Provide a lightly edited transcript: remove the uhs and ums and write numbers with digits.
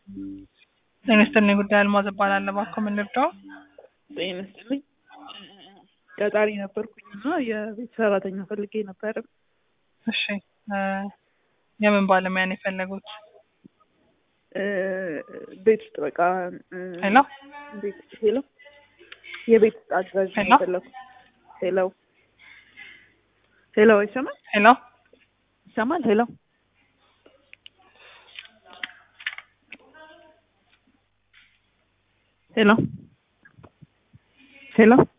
ጤና ይስጥልኝ ጉዳይ አልማዝ እባላለሁ። እባክዎ ምን ልርዳዎ? ጤና ይስጥልኝ። ቀጣሪ ነበርኩኝና የቤት ሰራተኛ ፈልጌ ነበር። እሺ የምን ባለሙያ ነው የፈለጉት? ቤት ውስጥ በቃ ሄሎ ሄሎ የቤት ውስጥ አጋዥ ነው የፈለኩት። ሄሎ ሄሎ ይሰማል? ሄሎ ይሰማል? ሄሎ ሄሎ ሄሎ